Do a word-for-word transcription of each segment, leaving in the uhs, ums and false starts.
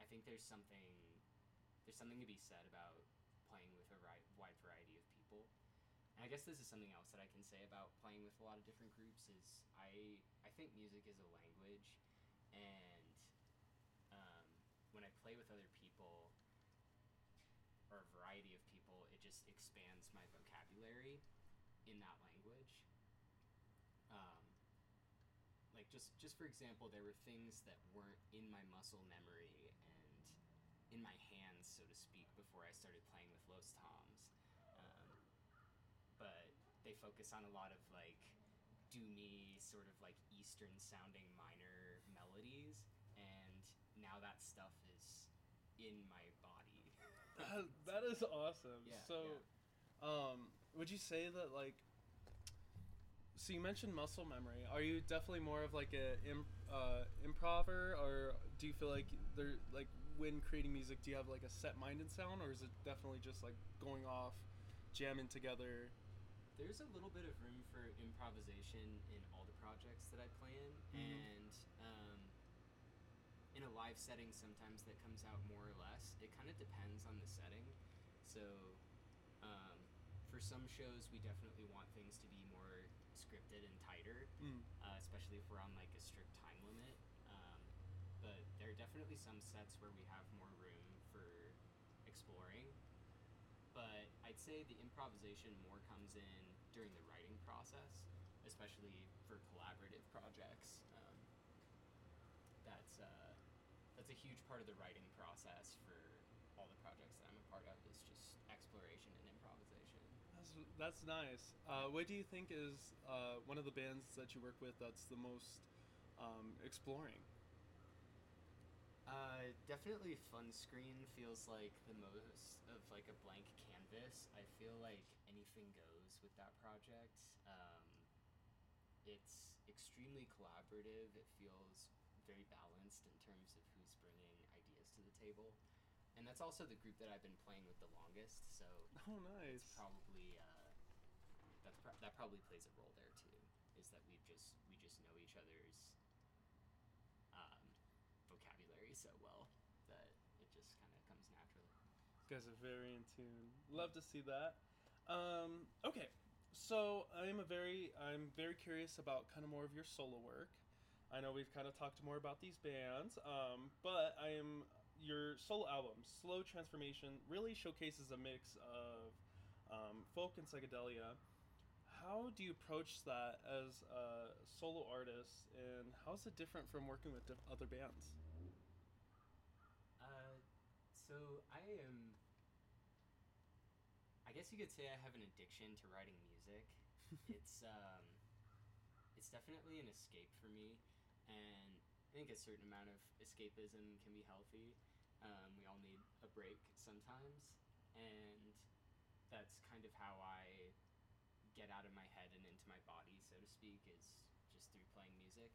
think there's something there's something to be said about playing with a ri- wide variety of people. And I guess this is something else that I can say about playing with a lot of different groups is I I think music is a language, and um, when I play with other people or a variety of people, it just expands my vocabulary in that language. Um, like just just for example, there were things that weren't in my muscle memory and in my hands, so to speak, before I started playing with Los Toms. Um, but they focus on a lot of like doomy, sort of like Eastern sounding minor melodies, and now that stuff is in my body. That, that is awesome. Yeah, So, um, would you say that like? So you mentioned muscle memory. Are you definitely more of like a imp, uh, improver, or do you feel like there like when creating music, do you have like a set minded sound, or is it definitely just like going off, jamming together? There's a little bit of room for improvisation in all the projects that I play in, Mm-hmm. and um, in a live setting, sometimes that comes out more or less. It kind of depends on the setting. So, um, for some shows, we definitely want things to be more scripted and tighter, Mm. uh, especially if we're on like a strict time limit. Um, but there are definitely some sets where we have more room for exploring. But I'd say the improvisation more comes in during the writing process, especially for collaborative projects. Um, that's uh, that's a huge part of the writing process for all the projects that I'm a part of, is just exploration and improvisation. That's that's nice. Uh, what do you think is uh, one of the bands that you work with that's the most um, exploring? Uh, definitely Fun Screen feels like the most of like a blank canvas. I feel like anything goes with that project. Um, it's extremely collaborative. It feels very balanced in terms of who's bringing ideas to the table. And that's also the group that I've been playing with the longest, so Oh, it's nice. probably uh, that's pro- that probably plays a role there too. Is that we just we just know each other's um, vocabulary so well that it just kind of comes naturally. You guys are very in tune. Love to see that. Um, okay, so I'm a very I'm very curious about kind of more of your solo work. I know we've kind of talked more about these bands, um, but I am your solo album, Slow Transformation, really showcases a mix of um, folk and psychedelia. How do you approach that as a solo artist, and how is it different from working with diff- other bands? Uh, so I am. I guess you could say I have an addiction to writing music. It's um, it's definitely an escape for me, and I think a certain amount of escapism can be healthy. Um, we all need a break sometimes, and that's kind of how I get out of my head and into my body, so to speak, is just through playing music.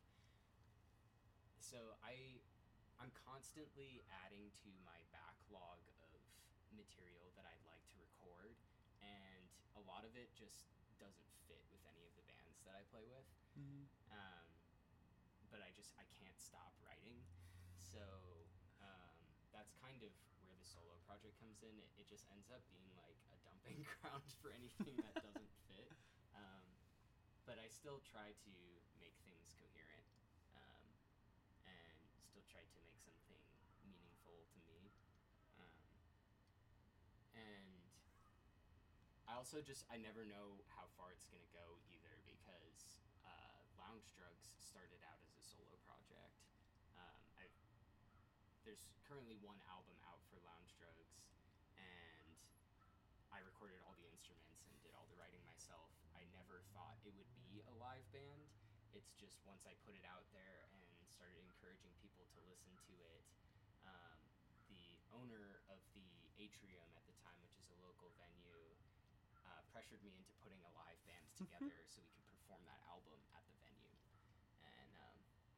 So I I'm constantly adding to my backlog of material that I'd like to record, and a lot of it just doesn't fit with any of the bands that I play with. Mm-hmm. Um, but I just I can't stop writing, so um, that's kind of where the solo project comes in. It, it just ends up being like a dumping ground for anything that doesn't fit. Um, but I still try to make things coherent, um, and still try to make something meaningful to me. Um, and I also just I never know how far it's gonna go either, because uh, Lounge Drugs started out as a solo project. Um, I there's currently one album out for Lounge Drugs, and I recorded all the instruments and did all the writing myself. I never thought it would be a live band. It's just once I put it out there and started encouraging people to listen to it, um, the owner of the Atrium at the time, which is a local venue, uh, pressured me into putting a live band together so we could perform that album at the venue. And um,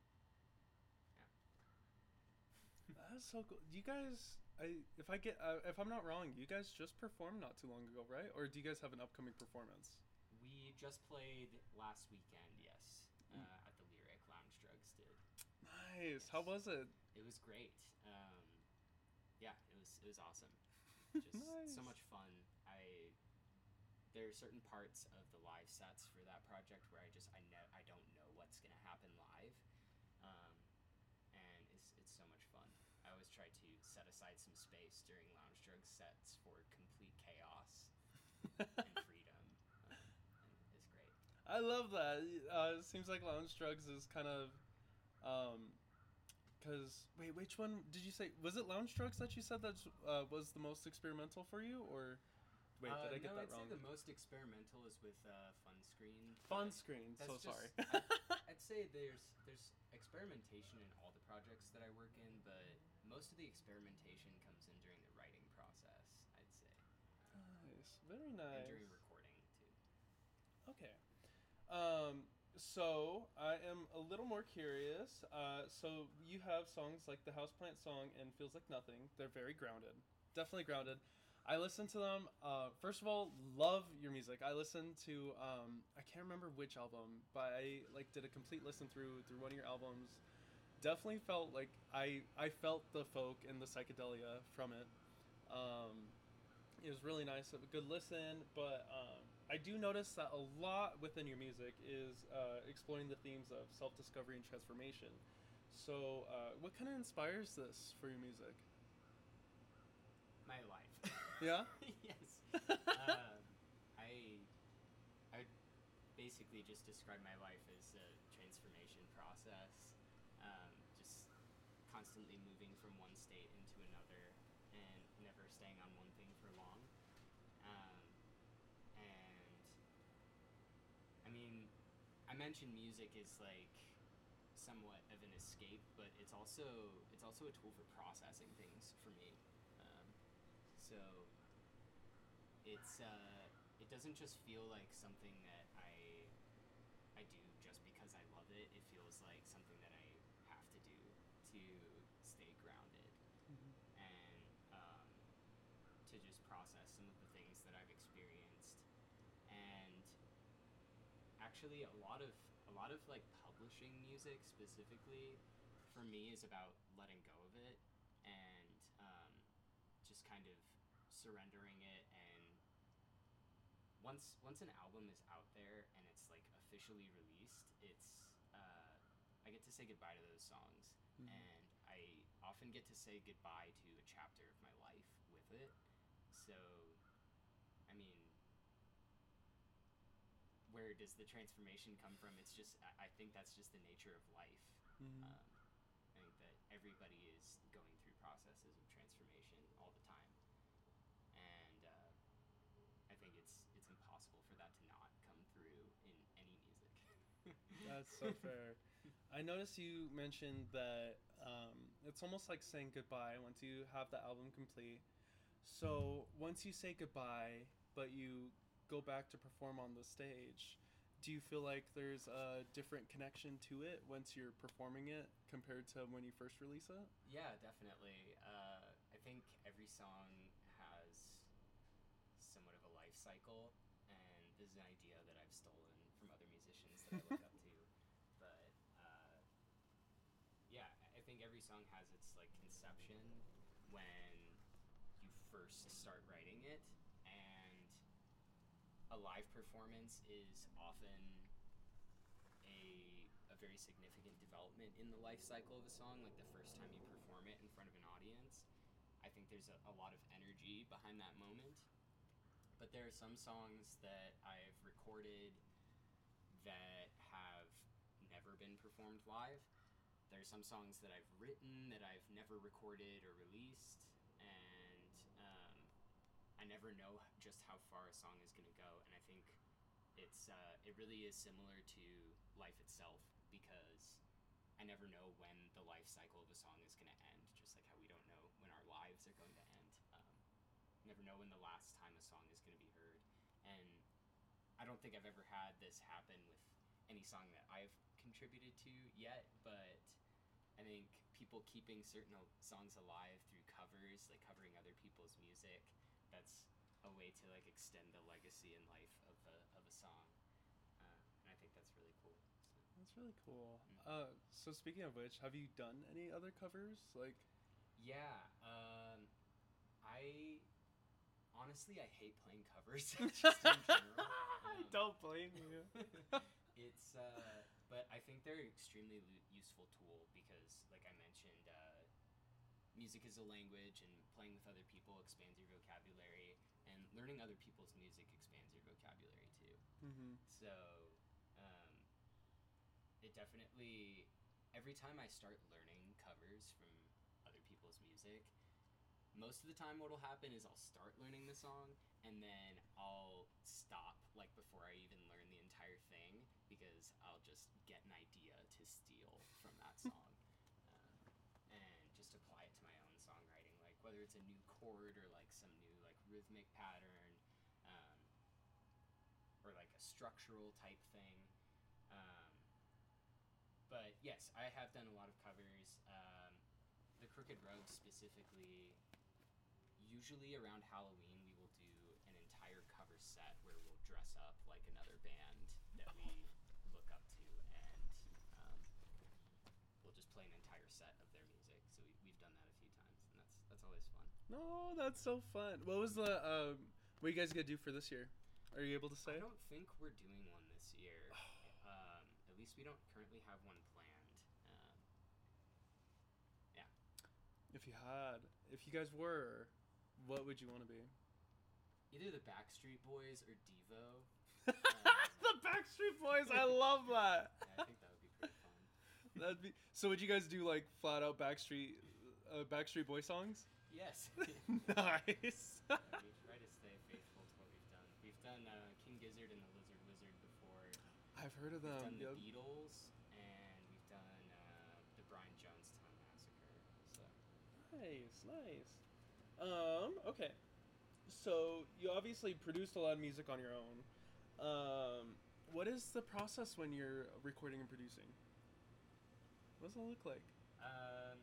yeah. That's so cool. You guys, I if I get uh, if I'm not wrong, you guys just performed not too long ago, right? Or do you guys have an upcoming performance? We just played last weekend, yes, uh, at the Lyric. Lounge Drugs did. Nice. How was it? It was great. Um, yeah, it was it was awesome. Just Nice. so much fun. I there are certain parts of the live sets for that project where I just I know I don't know what's gonna happen live, um, and it's it's so much fun. I always try to set aside some space during Lounge Drugs sets for complete chaos and freedom, um, and it's great. I love that. Uh, it seems like Lounge Drugs is kind of, um, because wait, which one did you say? Was it Lounge Drugs that you said that uh, was the most experimental for you, or wait, uh, did I get no, that I'd wrong? say the most experimental is with uh, Fun Screen. Fun but Screen. that's So just- sorry. I- I'd say there's there's experimentation in all the projects that I work in, but most of the experimentation comes in during the writing process, I'd say, Nice. Very and nice. during recording too. Okay. Um, so I am a little more curious. Uh, so you have songs like the Houseplant song and Feels Like Nothing. They're very grounded. Definitely grounded. I listen to them. Uh, first of all, love your music. I listened to um, I can't remember which album, but I like did a complete listen through through one of your albums. Definitely felt like I I felt the folk and the psychedelia from it. Um, it was really nice, a good listen, but um, I do notice that a lot within your music is uh, exploring the themes of self-discovery and transformation. So, uh, what kind of inspires this for your music? My life. Yeah? Yes. um, I I would basically just describe my life as a transformation process. Um, just constantly moving from one state into another and never staying on one thing for long. Um, and I mean, I mentioned music is like somewhat of an escape, but it's also it's also a tool for processing things for me. Um, so it's uh, it doesn't just feel like something that I I do just because I love it. It feels like something that I have to do to stay grounded and um, to just process some of the things that I've experienced. And actually, a lot of a lot of like publishing music specifically for me is about letting go of it and um, just kind of surrendering it. And once once an album is out there and it's like officially released, it's uh, I get to say goodbye to those songs, Mhm. and I often get to say goodbye to a chapter of my life with it. So, I mean, where does the transformation come from? It's just I, I think that's just the nature of life. Mhm. Um, I think that everybody is going through processes of transformation all the time, and uh, I think it's it's impossible for that to not come through in any music. That's so fair. I noticed you mentioned that um, it's almost like saying goodbye once you have the album complete. So once you say goodbye, but you go back to perform on the stage, do you feel like there's a different connection to it once you're performing it compared to when you first release it? Yeah, definitely. Uh, I think every song has somewhat of a life cycle, and this is an idea that I've stolen from other musicians that I look up to. But uh, yeah, I think every song has its like conception when you first start writing it, and a live performance is often a a very significant development in the life cycle of a song. Like the first time you perform it in front of an audience, I think there's a, a lot of energy behind that moment. But there are some songs that I've recorded that have never been performed live. There are some songs that I've written that I've never recorded or released, and um, I never know just how far a song is going to go. And I think it's uh, it really is similar to life itself, because I never know when the life cycle of a song is going to end, just like how we don't know when our lives are going to end. Um, never know when the last time a song is going to be heard. And I don't think I've ever had this happen with any song that I've contributed to yet, but I think people keeping certain al- songs alive through covers, like covering other people's music, that's a way to like extend the legacy and life of a, of a song. Uh, and I think that's really cool. So. That's really cool. Mm. Uh, so speaking of which, have you done any other covers? Like, Yeah, um, I honestly I hate playing covers just in general. I Um, don't blame you. it's uh, but I think they're an extremely lu- useful tool because, like I mentioned, uh, music is a language, and playing with other people expands your vocabulary, and learning other people's music expands your vocabulary too. Mm-hmm. So, um, it definitely, every time I start learning covers from other people's music, most of the time what'll happen is I'll start learning the song, and then I'll stop, like, before I even learn the entire thing, because I'll just get an idea to steal from that song. um, and just apply it to my own songwriting, like whether it's a new chord or like some new like rhythmic pattern, um, or like a structural type thing. Um, but yes, I have done a lot of covers. Um, the Crooked Road specifically, usually around Halloween, we will do an entire cover set where we'll dress up like another band that we look up to, and um, we'll just play an entire set of their music. So we, we've done that a few times, and that's that's always fun. No, that's so fun. What was the um? What are you guys gonna do for this year? Are you able to say? I don't think we're doing one this year. um, at least we don't currently have one planned. Um, yeah. If you had, if you guys were, what would you want to be? Either the Backstreet Boys or Devo. The Backstreet Boys, I love that. Yeah, I think that would be pretty fun. That'd be. So would you guys do like flat out Backstreet, uh, Backstreet Boy songs? Yes. Nice. Yeah, we try to stay faithful to what we've done. We've done uh, King Gizzard and the Lizard Wizard before. I've heard of We've them. done the Yep. Beatles, and we've done uh, the Brian Jonestown Massacre. So Nice, nice. Um, okay. So you obviously produced a lot of music on your own. Um, what is the process when you're recording and producing? What does it look like? Um,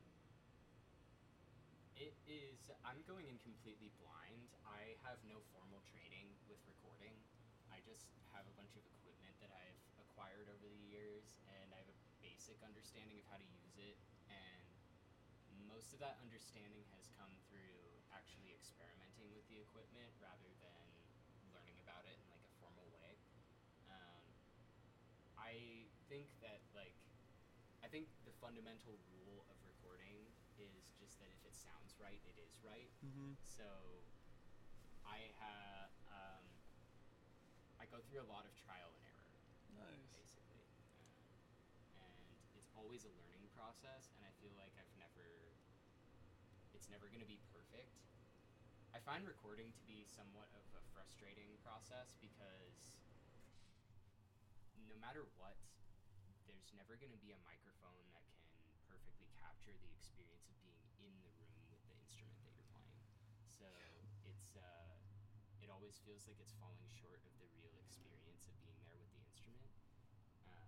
it is. I'm going in completely blind. I have no formal training with recording. I just have a bunch of equipment that I've acquired over the years, and I have a basic understanding of how to use it. And most of that understanding has come through actually experimenting with the equipment rather than learning about it in like a formal way. Um, I think that like. I think the fundamental rule of recording is just that if it sounds right, it is right. Mm-hmm. So I have um, I go through a lot of trial and error, Nice. basically, um, and it's always a learning process. And I feel like I've never, it's never going to be perfect. I find recording to be somewhat of a frustrating process because no matter what, there's never going to be a microphone that can perfectly capture the experience of being in the room with the instrument that you're playing. So it's uh, it always feels like it's falling short of the real experience of being there with the instrument. Um,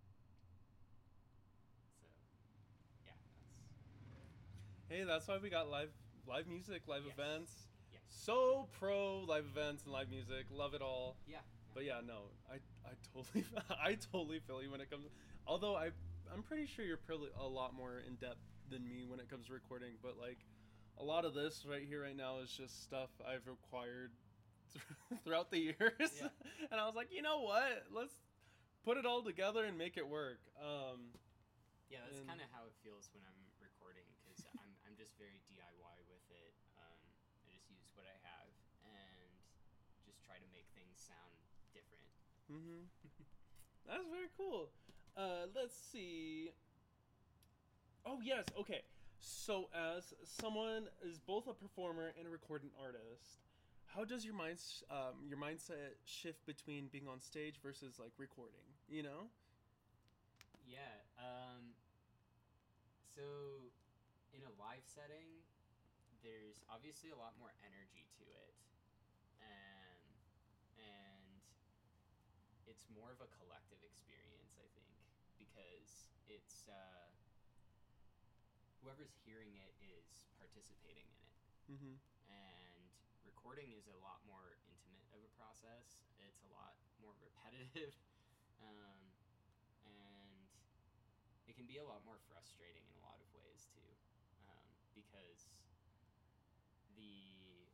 so yeah, that's Hey, that's why we got live live music, live Yes. events. Yes. So pro live events and live music. Love it all. yeah. But yeah, no, I, I totally I totally feel you when it comes. Although I I'm pretty sure you're probably a lot more in depth than me when it comes to recording. But like, a lot of this right here right now is just stuff I've acquired throughout the years. Yeah. And I was like, you know what? Let's put it all together and make it work. Um, Yeah, that's And- kind of how it feels when I'm recording, because I'm I'm just very D I Y with it. Um, I just use what I have and just try to make things sound different. Mm-hmm. That's very cool. Uh, let's see. Oh yes, okay. So as someone is both a performer and a recording artist, how does your mind um, your mindset shift between being on stage versus like recording? You know? Yeah. Um, so in a live setting, there's obviously a lot more energy to it, and and it's more of a collective experience, I think, because it's uh, whoever's hearing it is participating in it. Mm-hmm. And recording is a lot more intimate of a process. It's a lot more repetitive, um, and it can be a lot more frustrating in a lot of ways too, um, because the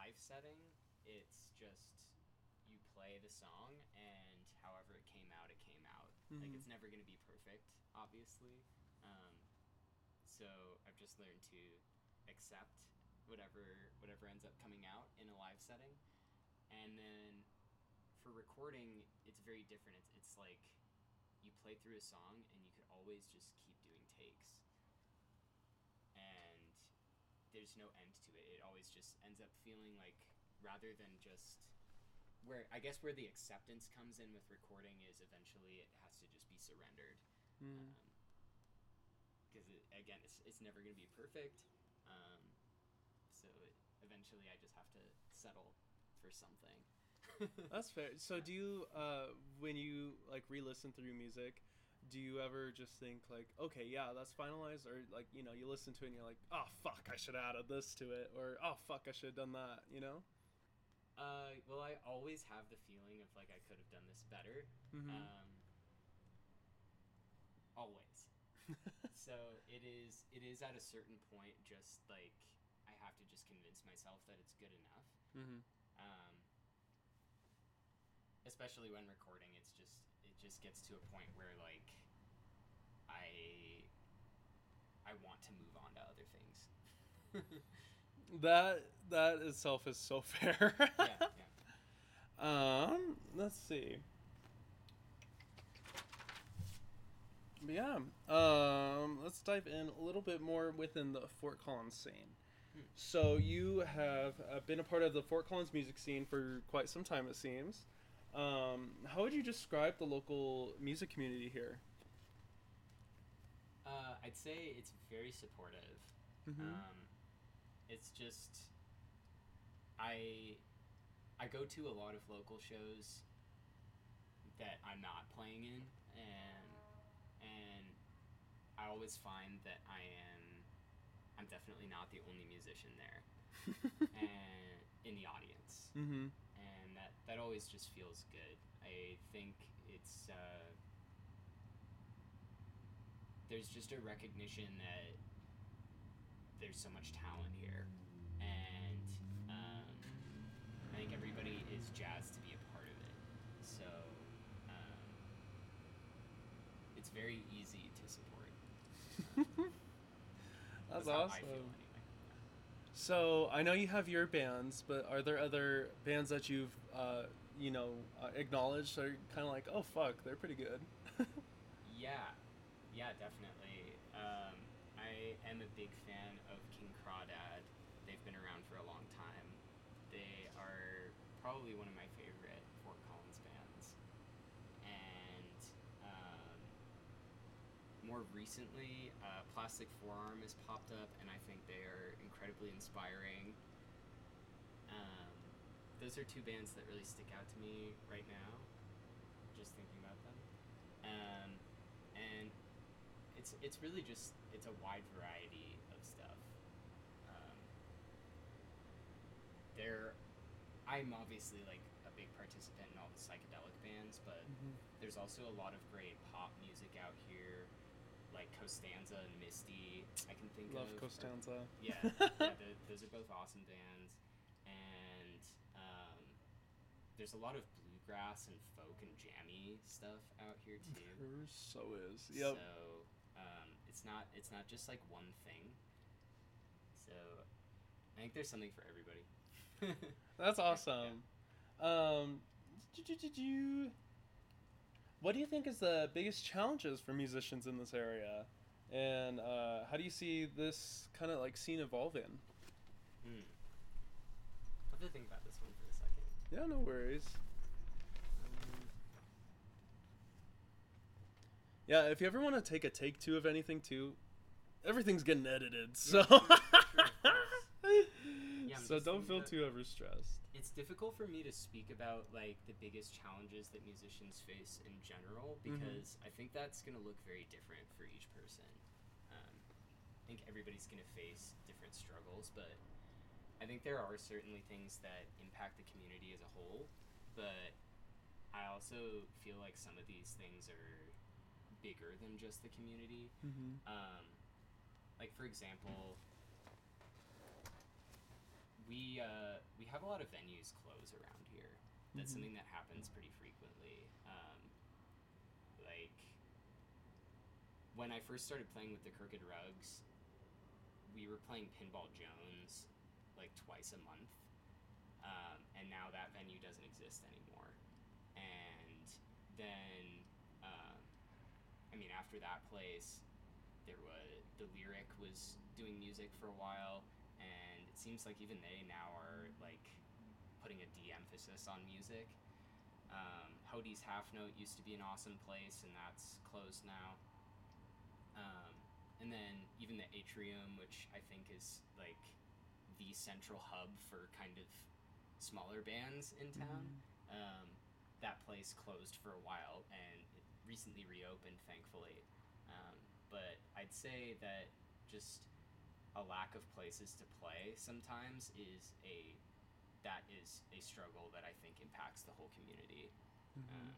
live setting, it's just you play the song and however it came out, it came out. Mm-hmm. Like, it's never going to be perfect, obviously. Um, so I've just learned to accept whatever whatever ends up coming out in a live setting. And then for recording, it's very different. It's it's like you play through a song and you could always just keep doing takes. And there's no end to it. It always just ends up feeling like, rather than just where I guess where the acceptance comes in with recording is eventually it has to just be surrendered. Mm. Um, because it, again, it's it's never going to be perfect. Um, so it, eventually I just have to settle for something. That's fair. So do you, uh, when you like re-listen through music, do you ever just think like, okay, yeah, that's finalized, or like, you know, you listen to it and you're like, oh fuck, I should have added this to it, or oh fuck, I should have done that, you know? Uh, well, I always have the feeling of like I could have done this better. Mm-hmm. Um, always. So it is. It is at a certain point, just like I have to just convince myself that it's good enough. Mm-hmm. Um, especially when recording, it's just it just gets to a point where like I I want to move on to other things. That that itself is so fair. yeah, yeah. Um, let's see. But yeah, um, let's dive in a little bit more within the Fort Collins scene. Hmm. So you have uh, been a part of the Fort Collins music scene for quite some time, it seems. Um, how would you describe the local music community here? Uh, I'd say it's very supportive. Mm-hmm. Um, it's just I I go to a lot of local shows that I'm not playing in, and and I always find that I am I'm definitely not the only musician there, and in the audience, mm-hmm. and that that always just feels good. I think it's uh, there's just a recognition that there's so much talent here, and um, I think everybody is jazzed to be a part of it. So um, it's very easy to support. That's, That's awesome. How I feel anyway. So I know you have your bands, but are there other bands that you've, uh, you know, uh, acknowledged? Are kind of like, oh fuck, they're pretty good. yeah, yeah, definitely. Um, I am a big fan of King Crawdad. They've been around for a long time. They are probably one of my favorite Fort Collins bands. And um, more recently, uh, Plastic Forearm has popped up, and I think they are incredibly inspiring. Um, those are two bands that really stick out to me right now, just thinking about them. Um, and it's it's really just, it's a wide variety of stuff. Um, there, I'm obviously like a big participant in all the psychedelic bands, but mm-hmm. there's also a lot of great pop music out here, like Costanza and Misty. I can think Love of. Love Costanza. Or, yeah, yeah the, those are both awesome bands, and um, there's a lot of bluegrass and folk and jammy stuff out here too. There so is. Yep. So um, it's not it's not just like one thing. So I think there's something for everybody. That's awesome. Yeah. Um, what do you think is the biggest challenges for musicians in this area, and uh, how do you see this kind of like scene evolving? Hmm. I have to think about this one for a second. Yeah, no worries. Um, yeah, if you ever want to take a take two of anything too, everything's getting edited, so yeah, sure, sure, yeah, so don't feel too overstressed. It's difficult for me to speak about like the biggest challenges that musicians face in general, because mm-hmm. I think that's going to look very different for each person. Um, I think everybody's going to face different struggles, but I think there are certainly things that impact the community as a whole, but I also feel like some of these things are bigger than just the community. Mm-hmm. Um, like, for example, we uh, we have a lot of venues close around here. That's Mhm. something that happens pretty frequently. Um, like when I first started playing with the Crooked Rugs, we were playing Pinball Jones like twice a month, um, and now that venue doesn't exist anymore. And then, um, I mean, after that place, there was the Lyric was doing music for a while, and it seems like even they now are like putting a de-emphasis on music. Um, Hodie's Half Note used to be an awesome place, and that's closed now. Um, and then even the Atrium, which I think is like the central hub for kind of smaller bands in town, Mhm. um, that place closed for a while and it recently reopened, thankfully. Um, but I'd say that just a lack of places to play sometimes is a that is a struggle that I think impacts the whole community. Mhm. Um,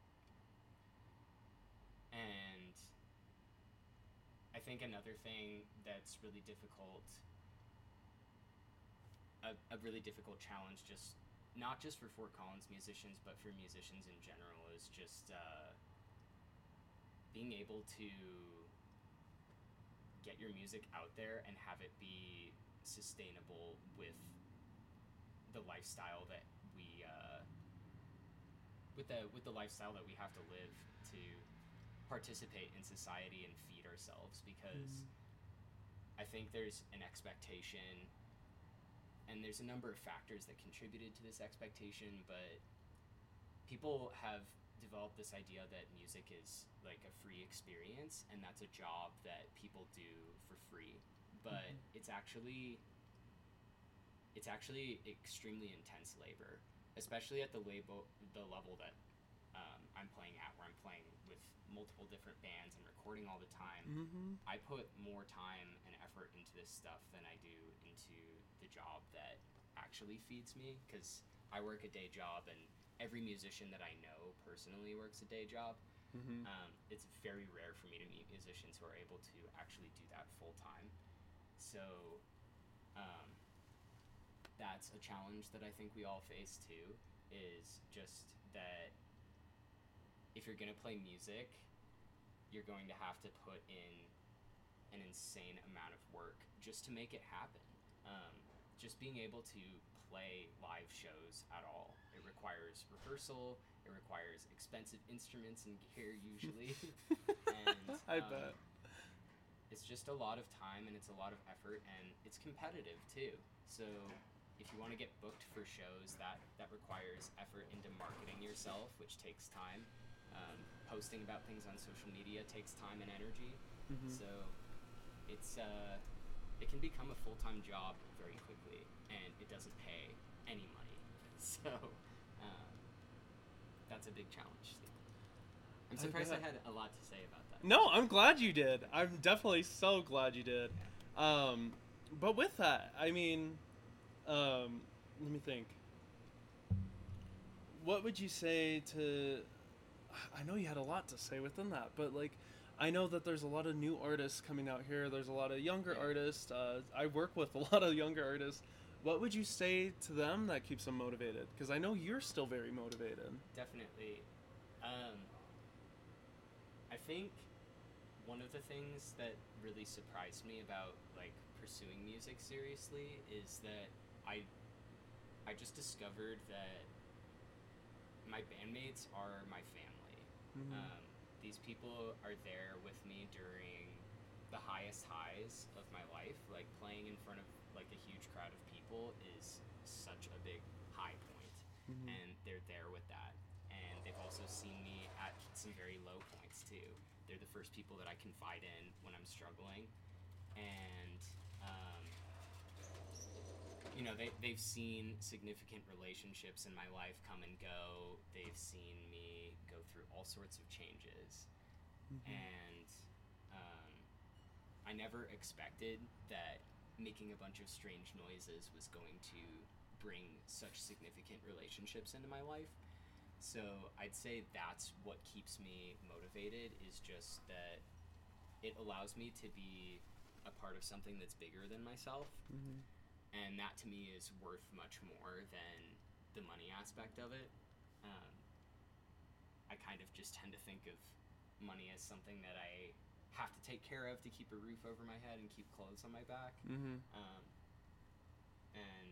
and I think another thing that's really difficult, a, a really difficult challenge, just not just for Fort Collins musicians, but for musicians in general, is just uh, being able to get your music out there and have it be sustainable with the lifestyle that we uh, with the with the lifestyle that we have to live to participate in society and feed ourselves, because Mhm. I think there's an expectation, and there's a number of factors that contributed to this expectation, but people have developed this idea that music is like a free experience and that's a job that people do for free. But Mhm. it's actually it's actually extremely intense labor, especially at the label the level that um, I'm playing at, where I'm playing with multiple different bands and recording all the time. Mhm. I put more time and effort into this stuff than I do into the job that actually feeds me, because I work a day job, and every musician that I know personally works a day job. Mhm. Um, it's very rare for me to meet musicians who are able to actually do that full time. So um, that's a challenge that I think we all face too, is just that if you're going to play music, you're going to have to put in an insane amount of work just to make it happen. Um, just being able to play live shows at all, it requires rehearsal, it requires expensive instruments and gear usually, and I um, bet. it's just a lot of time and it's a lot of effort, and it's competitive too. So if you want to get booked for shows, that that requires effort into marketing yourself, which takes time. Um, posting about things on social media takes time and energy. Mhm. So it's uh, it can become a full-time job very quickly, and it doesn't pay any money. So um, that's a big challenge. I'm I surprised I, bet. had a lot to say about that. No, I'm glad you did. I'm definitely so glad you did. Yeah. Um, but with that, I mean, um, let me think. What would you say to? I know you had a lot to say within that, but like, I know that there's a lot of new artists coming out here. There's a lot of younger Yeah. artists. Uh, I work with a lot of younger artists. What would you say to them that keeps them motivated? Because I know you're still very motivated. Definitely. Um, I think one of the things that really surprised me about like pursuing music seriously is that I I just discovered that my bandmates are my family. Mhm. Um, these people are there with me during the highest highs of my life. Like playing in front of like a huge crowd of people is such a big high point, Mhm. and they're there with that. And they've also seen me at some very low points too. They're the first people that I confide in when I'm struggling, and um, you know, they, they've seen significant relationships in my life come and go. They've seen me go through all sorts of changes. Mhm. And um, I never expected that making a bunch of strange noises was going to bring such significant relationships into my life. So I'd say that's what keeps me motivated, is just that it allows me to be a part of something that's bigger than myself. Mhm. and that to me is worth much more than the money aspect of it. Um, I kind of just tend to think of money as something that I have to take care of to keep a roof over my head and keep clothes on my back. Mm-hmm. Um, and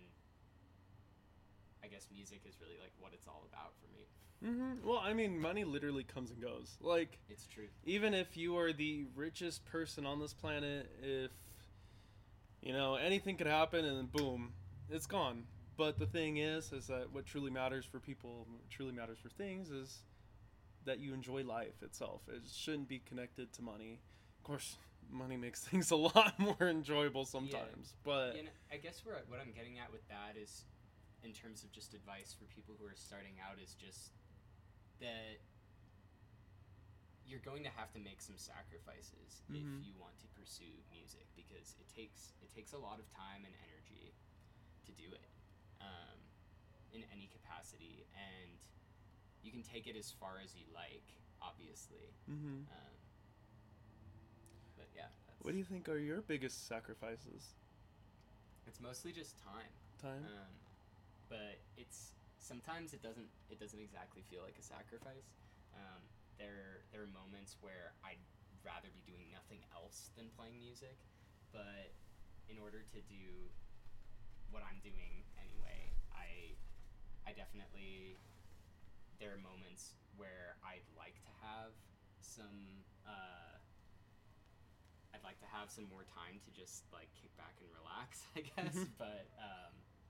I guess music is really like what it's all about for me. Mm-hmm. Well, I mean, money literally comes and goes. Like, it's true. Even if you are the richest person on this planet, if, you know, anything could happen and then boom, it's gone. But the thing is, is that what truly matters for people, what truly matters for things is that you enjoy life itself. It shouldn't be connected to money. Of course, money makes things a lot more enjoyable sometimes. Yeah. But you know, I guess where, what I'm getting at with that is, in terms of just advice for people who are starting out, is just that you're going to have to make some sacrifices mm-hmm. if you want to pursue music, because it takes it takes a lot of time and energy to do it um, in any capacity, and you can take it as far as you like, obviously. Mm-hmm. Um, but yeah. That's, what do you think are your biggest sacrifices? It's mostly just time. Time. Um, but it's sometimes it doesn't it doesn't exactly feel like a sacrifice. Um, there there are moments where I'd rather be doing nothing else than playing music, but in order to do what I'm doing anyway, I I definitely there are moments where I'd like to have some uh, I'd like to have some more time to just like kick back and relax, I guess, but um,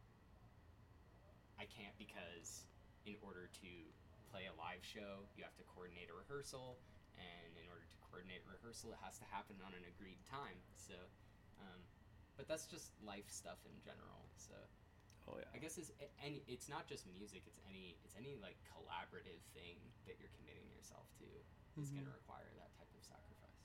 I can't, because in order to play a live show, you have to coordinate a rehearsal, and in order to coordinate a rehearsal, it has to happen on an agreed time. So, um, but that's just life stuff in general. So, oh yeah, I guess it's any. It's not just music. It's any. It's any like collaborative thing that you're committing yourself to is mm-hmm. going to require that type of sacrifice.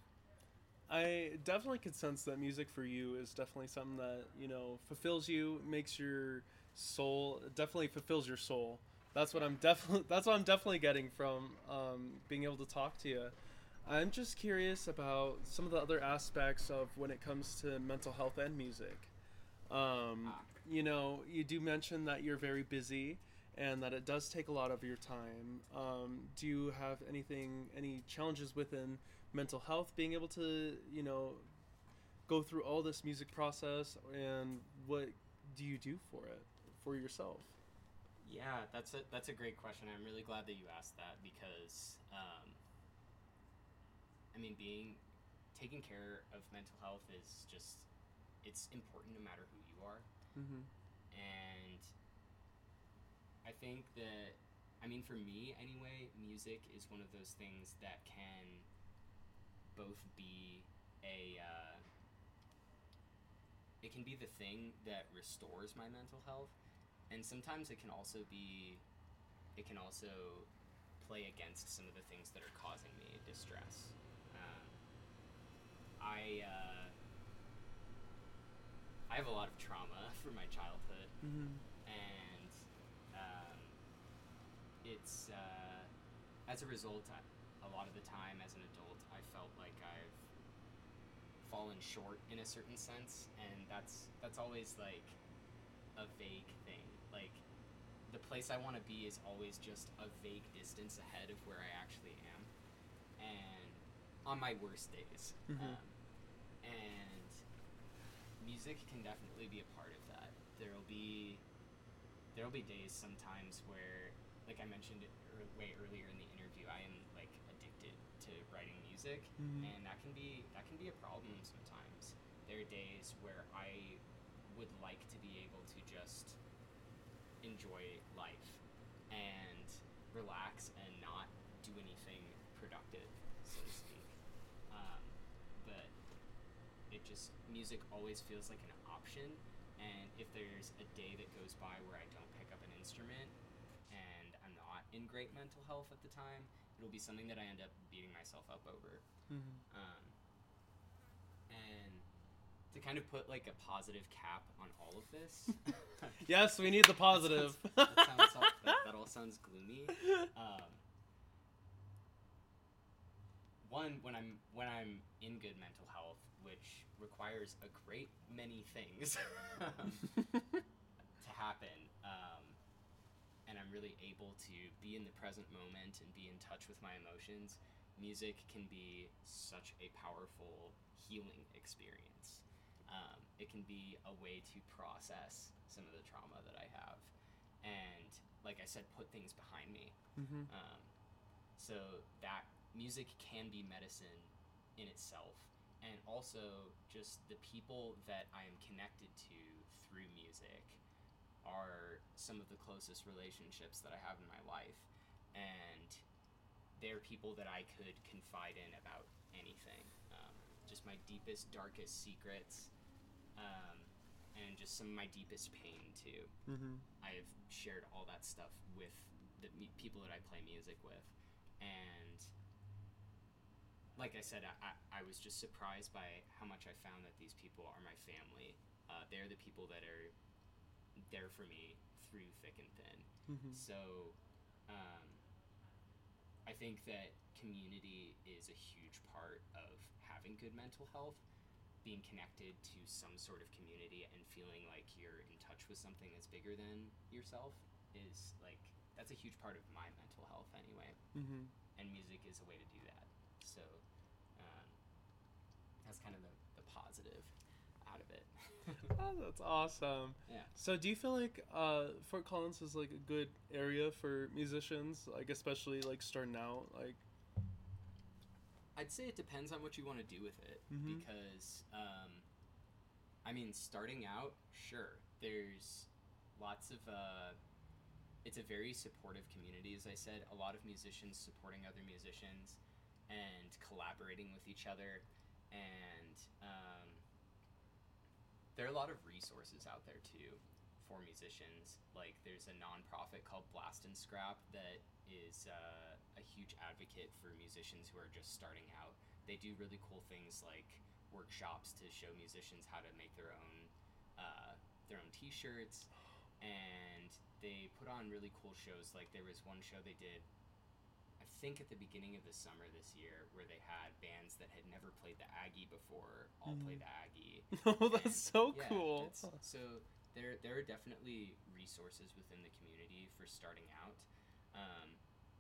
I definitely could sense that music for you is definitely something that, you know, fulfills you, makes your soul, definitely fulfills your soul. That's what I'm definitely that's what I'm definitely getting from um, being able to talk to you. I'm just curious about some of the other aspects of when it comes to mental health and music. Um, ah. You know, you do mention that you're very busy and that it does take a lot of your time. Um, do you have anything, any challenges within mental health, being able to, you know, go through all this music process, and what do you do for it, for yourself? Yeah, that's a that's a great question. I'm really glad that you asked that, because um, I mean, being taking care of mental health is just, it's important no matter who you are. Mm-hmm. And I think that, I mean, for me anyway, music is one of those things that can both be a uh, it can be the thing that restores my mental health, and sometimes it can also be it can also play against some of the things that are causing me distress. Um, I uh, I have a lot of trauma from my childhood, mm-hmm. and um, it's uh, as a result, I, a lot of the time as an adult, I felt like I've fallen short in a certain sense, and that's that's always like a vague thing. Like, the place I want to be is always just a vague distance ahead of where I actually am, and on my worst days. Mm-hmm. Um, and music can definitely be a part of that. There'll be there'll be days sometimes where, like I mentioned it er, way earlier in the interview, I am like addicted to writing music, mm-hmm. and that can be that can be a problem sometimes. There are days where I would like to be able to just enjoy life and relax and not do anything productive, so to speak. Um, but it just, music always feels like an option, and if there's a day that goes by where I don't pick up an instrument and I'm not in great mental health at the time, it'll be something that I end up beating myself up over. Mm-hmm. Um, and to kind of put like a positive cap on all of this. Yes, we need the positive. that, sounds, that, sounds all, that, that all sounds gloomy. Um, one, when I'm when I'm in good mental health, which requires a great many things um, to happen, um, and I'm really able to be in the present moment and be in touch with my emotions, music can be such a powerful healing experience. Um, it can be a way to process some of the trauma that I have, and like I said, put things behind me. Mm-hmm. Um, so that music can be medicine in itself, and also just the people that I am connected to through music are some of the closest relationships that I have in my life, and they're people that I could confide in about anything, um, just my deepest, darkest secrets, um, and just some of my deepest pain too. Mm-hmm. I have shared all that stuff with the me- people that I play music with, and like I said, I, I, I was just surprised by how much I found that these people are my family. Uh, they're the people that are there for me through thick and thin. Mm-hmm. So um, I think that community is a huge part of having good mental health. Being connected to some sort of community and feeling like you're in touch with something that's bigger than yourself is like, that's a huge part of my mental health anyway. Mm-hmm. And music is a way to do that. So um, that's kind of the, the positive out of it. Oh, that's awesome. Yeah. So do you feel like uh, Fort Collins is like a good area for musicians, like especially like starting out? Like, I'd say it depends on what you want to do with it, mm-hmm. because um, I mean, starting out, sure, there's lots of uh, it's a very supportive community, as I said. A lot of musicians supporting other musicians and collaborating with each other, and um, there are a lot of resources out there too for musicians. Like, there's a nonprofit called Blast and Scrap that is uh, a huge advocate for musicians who are just starting out. They do really cool things like workshops to show musicians how to make their own uh, their own T-shirts, and they put on really cool shows. Like, there was one show they did, I think at the beginning of the summer this year, where they had bands that had never played the Aggie before all Mm. play the Aggie. Oh, that's And, so yeah, cool. it's- so there there are definitely resources within the community for starting out. Um,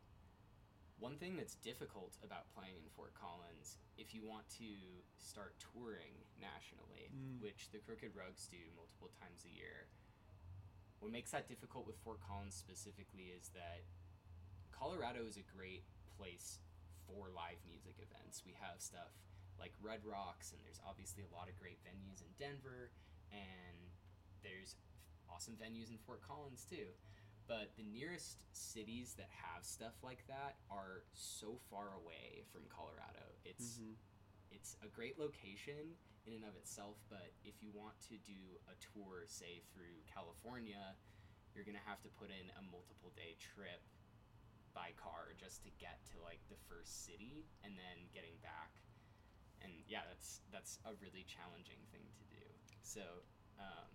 one thing that's difficult about playing in Fort Collins, if you want to start touring nationally, Mm. which the Crooked Rugs do multiple times a year, what makes that difficult with Fort Collins specifically is that Colorado is a great place for live music events. We have stuff like Red Rocks, and there's obviously a lot of great venues in Denver, and there's awesome venues in Fort Collins too. But the nearest cities that have stuff like that are so far away from Colorado. It's Mm-hmm. it's a great location in and of itself, but if you want to do a tour, say through California, you're gonna have to put in a multiple day trip by car just to get to like the first city and then getting back. And yeah, that's that's a really challenging thing to do. So, um,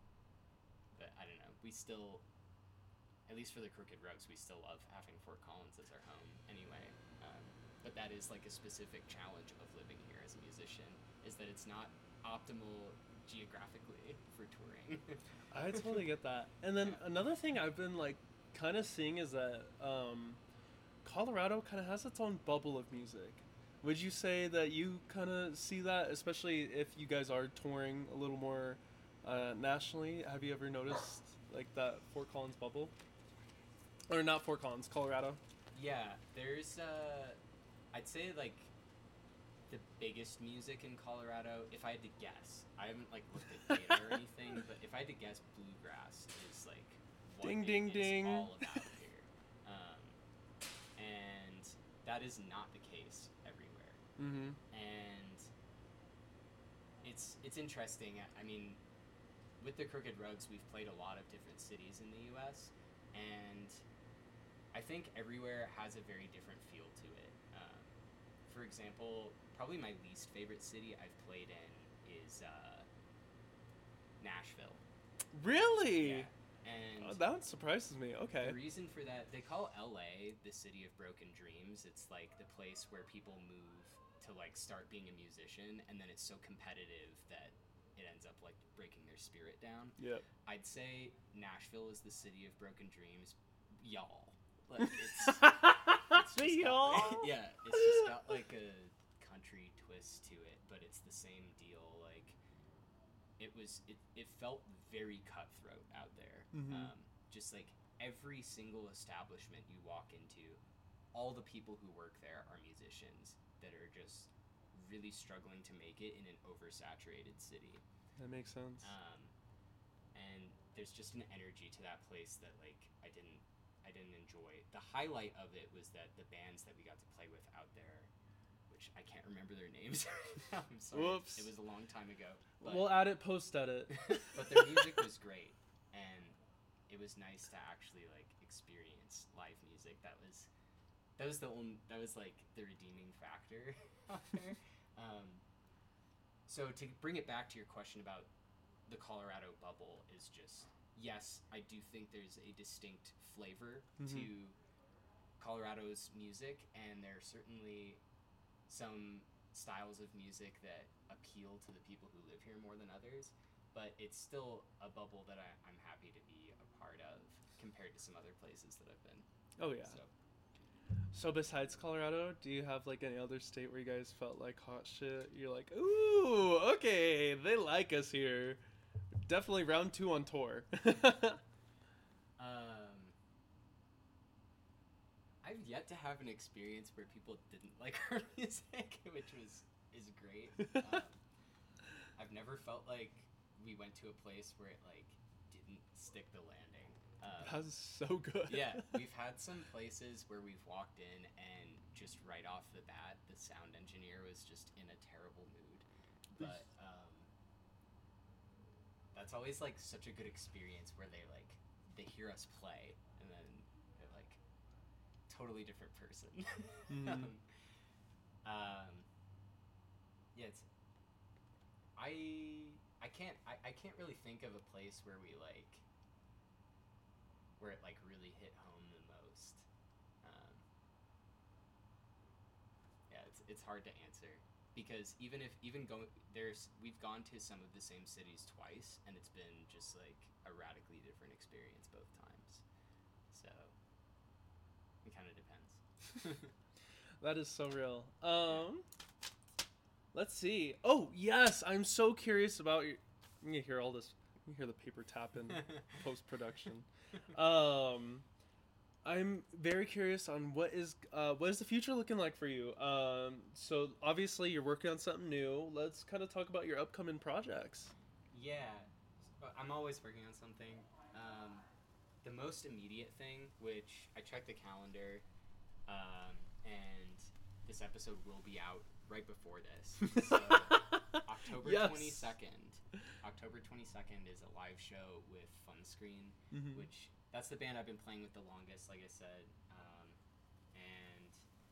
but I don't know. We still, at least for the Crooked Rugs, we still love having Fort Collins as our home anyway. Um, but that is like a specific challenge of living here as a musician, is that it's not optimal geographically for touring. I totally get that. And then Yeah. another thing I've been like kind of seeing is that um, Colorado kind of has its own bubble of music. Would you say that you kind of see that, especially if you guys are touring a little more uh, nationally? Have you ever noticed like that Fort Collins bubble? Or not Fort Collins, Colorado? Yeah, there's uh I'd say like the biggest music in Colorado, if I had to guess. I haven't like looked at data or anything, but if I had to guess, bluegrass is like what Ding, it ding, is ding. all about here. Um, and that is not the case everywhere. Mm-hmm. And it's it's interesting. I mean, with the Crooked Rugs, we've played a lot of different cities in the U S, and I think everywhere has a very different feel to it. Um, for example, probably my least favorite city I've played in is uh, Nashville. Really? Yeah, and Oh, that surprises me. Okay. The reason for that, they call L A the city of broken dreams. It's like the place where people move to like start being a musician, and then it's so competitive that it ends up like breaking their spirit down. Yep. I'd say Nashville is the city of broken dreams. Y'all. Like it's, it's just Y'all. Got, yeah, it's just got like a country twist to it, but it's the same deal. Like it was, it, it felt very cutthroat out there. Mm-hmm. Um, just like every single establishment you walk into, all the people who work there are musicians that are just really struggling to make it in an oversaturated city. That makes sense. Um, and there's just an energy to that place that like I didn't I didn't enjoy. The highlight of it was that the bands that we got to play with out there, which I can't remember their names right now. I'm sorry. Whoops. It was a long time ago. But, We'll add it post edit. but their music was great, and it was nice to actually like experience live music. That was that was the only that was like the redeeming factor out there. Um, so to bring it back to your question about the Colorado bubble is just, yes, I do think there's a distinct flavor mm-hmm. to Colorado's music, and there are certainly some styles of music that appeal to the people who live here more than others, but it's still a bubble that I, I'm happy to be a part of compared to some other places that I've been. Oh, yeah. So, so besides Colorado, do you have like any other state where you guys felt like hot shit? You're like, ooh, okay, they like us here. Definitely round two on tour. um, I've yet to have an experience where people didn't like our music, which was is great. Um, I've never felt like we went to a place where it like didn't stick the landing. Um, That's so good. Yeah, we've had some places where we've walked in and just right off the bat, the sound engineer was just in a terrible mood. But um, that's always like such a good experience where they like they hear us play and then they're like totally different person. Mm-hmm. um, um, yeah, it's I I can't I, I can't really think of a place where we like where it like really hit home the most. Um, yeah, it's it's hard to answer because even if even going there's we've gone to some of the same cities twice and it's been just like a radically different experience both times. So it kind of depends. That is so real. Um, let's see. Oh yes, I'm so curious about your. You hear all this. You hear the paper tap in post production. Um, I'm very curious on what is uh, what is the future looking like for you. Um, so obviously you're working on something new. Let's kind of talk about your upcoming projects. Yeah, I'm always working on something. Um, the most immediate thing, which I checked the calendar, um, and this episode will be out right before this. So October Yes. twenty-second. October twenty-second is a live show with Funscreen, Mm-hmm. which that's the band I've been playing with the longest, like I said. Um, and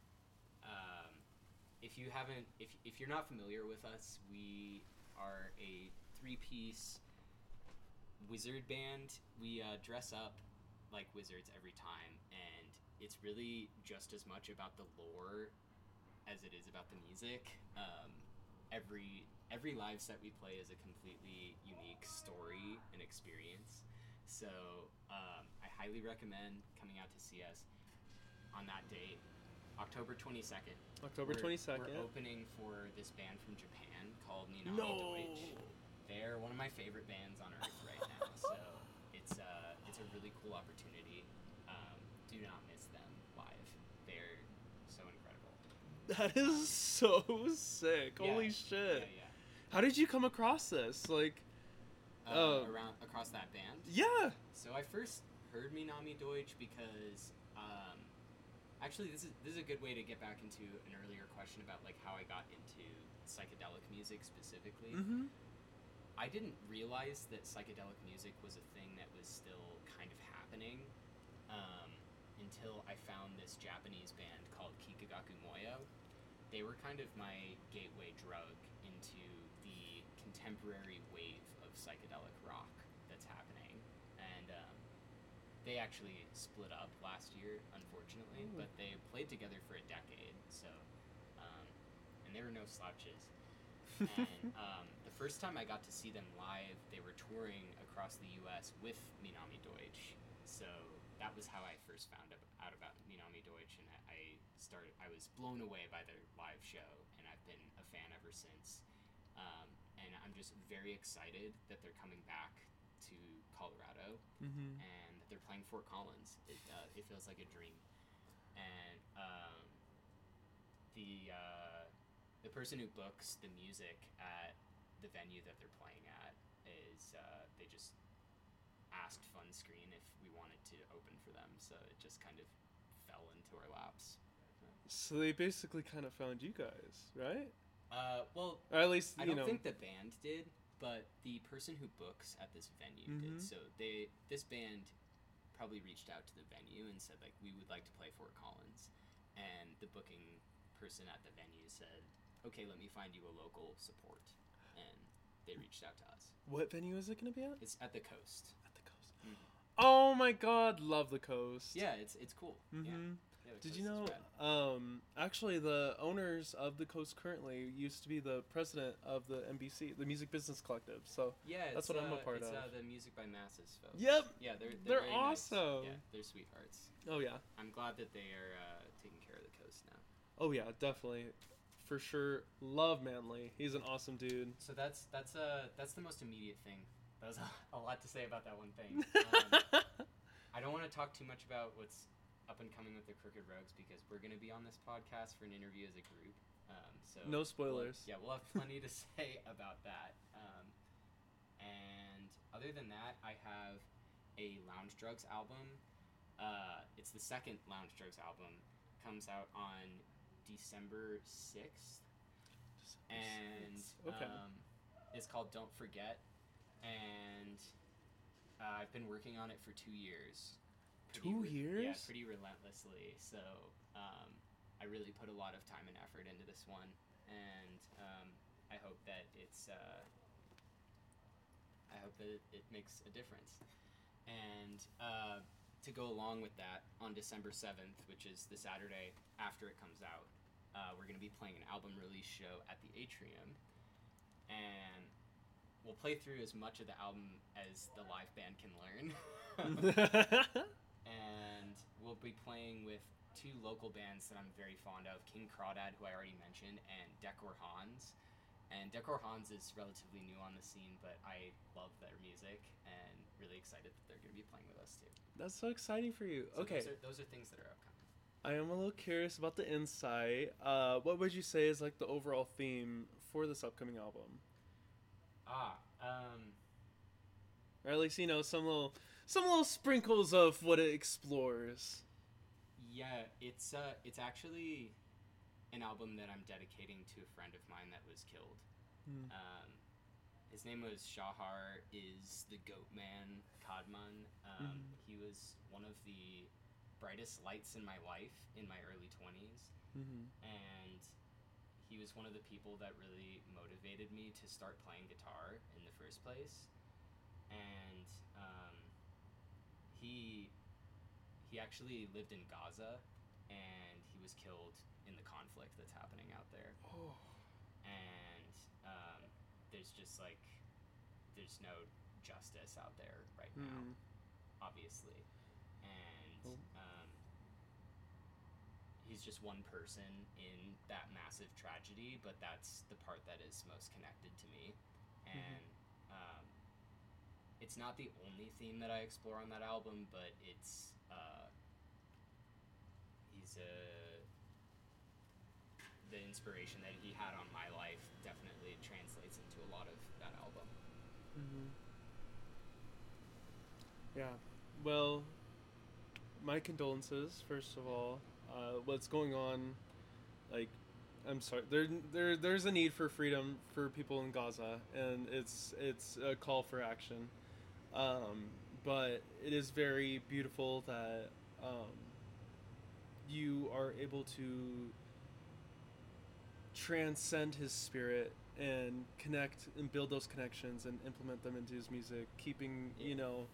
um, if you haven't, if if you're not familiar with us, we are a three-piece wizard band. We uh, dress up like wizards every time, and it's really just as much about the lore as it is about the music. Um, every every live set we play is a completely unique story and experience. So um, I highly recommend coming out to see us on that date, October twenty-second. October We're- twenty-second. We're opening for this band from Japan called Ninami No. Deutsch. They're one of my favorite bands on earth right now, so it's uh it's a really cool opportunity. Um, do not miss them live. They're so incredible. That is so sick. Yeah, Holy shit. Yeah, yeah. How did you come across this? Like, Uh, Oh. around across that band. yeah. So I first heard Minami Deutsch because, um, actually, this is this is a good way to get back into an earlier question about like how I got into psychedelic music specifically. Mm-hmm. I didn't realize that psychedelic music was a thing that was still kind of happening um, until I found this Japanese band called Kikagaku Moyo. They were kind of my gateway drug into the contemporary wave of psychedelic rock that's happening. And um, they actually split up last year, unfortunately, Ooh. but they played together for a decade. So, um, and they were no slouches. And um, the first time I got to see them live, they were touring across the U S with Minami Deutsch. So that was how I first found out about Minami Deutsch, and I started. I was blown away by their live show, and I've been a fan ever since. Um, and I'm just very excited that they're coming back to Colorado, mm-hmm. and that they're playing Fort Collins. It uh, it feels like a dream, and um, the. Uh, The person who books the music at the venue that they're playing at is, uh, they just asked Funscreen if we wanted to open for them, so it just kind of fell into our laps. So they basically kind of found you guys, right? Uh, well, or at least, I you don't know. think the band did, but the person who books at this venue mm-hmm. did. So they, this band probably reached out to the venue and said, like, we would like to play Fort Collins, and the booking person at the venue said, okay, let me find you a local support, and they reached out to us. What venue is it going to be at? It's at the Coast. At the Coast. Mm-hmm. Oh my God, love the Coast. Yeah, it's it's cool. Mm-hmm. Yeah. Yeah, Did Coast you know? Um, actually, the owners of the Coast currently used to be the president of the M B C, the Music Business Collective. So yeah, that's what uh, I'm a part it's, of. It's uh, the Music by Masses folks. Yep. Yeah, they're they're, they're very awesome. Nice. Yeah, they're sweethearts. Oh yeah. I'm glad that they are uh, taking care of the Coast now. Oh yeah, definitely. For sure, love Manley. He's an awesome dude. So that's that's uh that's the most immediate thing. That was a, a lot to say about that one thing. Um, I don't want to talk too much about what's up and coming with the Crooked Rogues because we're going to be on this podcast for an interview as a group. Um, so no spoilers. We'll, yeah, we'll have plenty to say about that. Um, and other than that, I have a Lounge Drugs album. Uh, it's the second Lounge Drugs album. Comes out on December sixth, and okay. um, it's called Don't Forget, and uh, I've been working on it for two years. Pretty two re- years? Yeah, pretty relentlessly, so um, I really put a lot of time and effort into this one, and um, I hope that it's, uh, I hope that it, it makes a difference. And uh, to go along with that, on December seventh, which is the Saturday after it comes out, Uh, we're going to be playing an album release show at the Atrium, and we'll play through as much of the album as the live band can learn. And we'll be playing with two local bands that I'm very fond of, King Crawdad, who I already mentioned, and Decor Hans. And Decor Hans is relatively new on the scene, but I love their music, and really excited that they're going to be playing with us too. That's so exciting for you. So okay. Those are, those are things that are upcoming. I am a little curious about the insight. Uh, what would you say is like the overall theme for this upcoming album? Ah, um, or at least you know some little some little sprinkles of what it explores. Yeah, it's uh, it's actually an album that I'm dedicating to a friend of mine that was killed. Hmm. Um, his name was Shahar is the Goat Man Kadman. Um, mm-hmm. He was one of the brightest lights in my life in my early twenties, mm-hmm. and he was one of the people that really motivated me to start playing guitar in the first place. And um, he he actually lived in Gaza, and he was killed in the conflict that's happening out there. Oh. And um, there's just like there's no justice out there right mm. now, obviously. And um, he's just one person in that massive tragedy, but that's the part that is most connected to me. And mm-hmm. um, it's not the only theme that I explore on that album, but it's uh, he's a the inspiration that he had on my life definitely translates into a lot of that album. Mm-hmm. Yeah. Well, my condolences, first of all. Uh, what's going on, like, I'm sorry, there, there, there's a need for freedom for people in Gaza, and it's, it's a call for action. Um, but it is very beautiful that, um, you are able to transcend his spirit and connect and build those connections and implement them into his music, keeping, you know,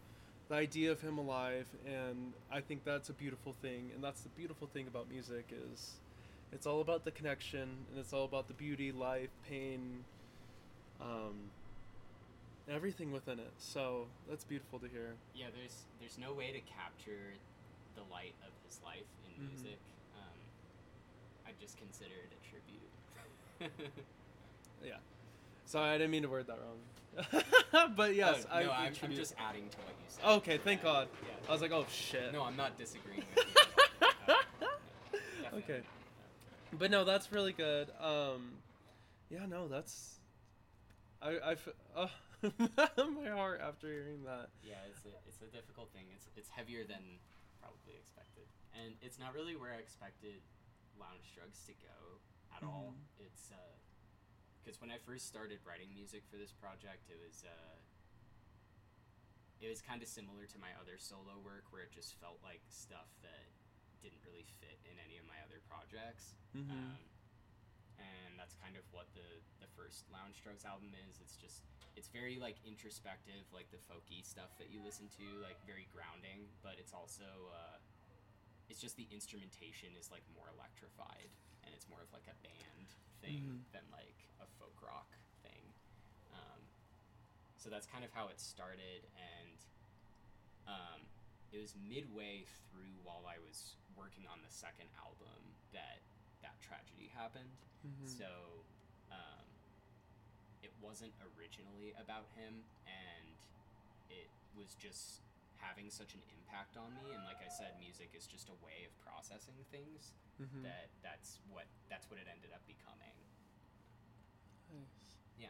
the idea of him alive, and I think that's a beautiful thing, and that's the beautiful thing about music is it's all about the connection, and it's all about the beauty, life, pain, um, everything within it. So that's beautiful to hear. Yeah, there's there's no way to capture the light of his life in Mhm. music. Um, I just consider it a tribute. Yeah. Sorry, I didn't mean to word that wrong. But yes, oh, I no, I'm, I'm attribute- just adding to what you said. Okay, thank Yeah, God. Yeah. I was like, oh shit. No, I'm not disagreeing with you. Uh, no, definitely. Okay. But no, that's really good. Um, yeah, no, that's. I I f- oh, my heart after hearing that. Yeah, it's a it's a difficult thing. It's it's heavier than probably expected, and it's not really where I expected Lounge Drugs to go at all. Mhm. It's because when I first started writing music for this project, it was uh, it was kind of similar to my other solo work, where it just felt like stuff that didn't really fit in any of my other projects. Mhm. Um, and that's kind of what the the first Lounge Drugs album is. It's just it's very like introspective, like the folky stuff that you listen to, like very grounding, but it's also uh, it's just the instrumentation is like more electrified, and it's more of like a band thing Mhm. than like a folk rock thing. Um, so that's kind of how it started, and um, it was midway through while I was working on the second album that that tragedy happened. Mhm. So um, it wasn't originally about him, and it was just having such an impact on me. And like I said, music is just a way of processing things. Mhm. That that's what that's what it ended up becoming. Nice. Yeah.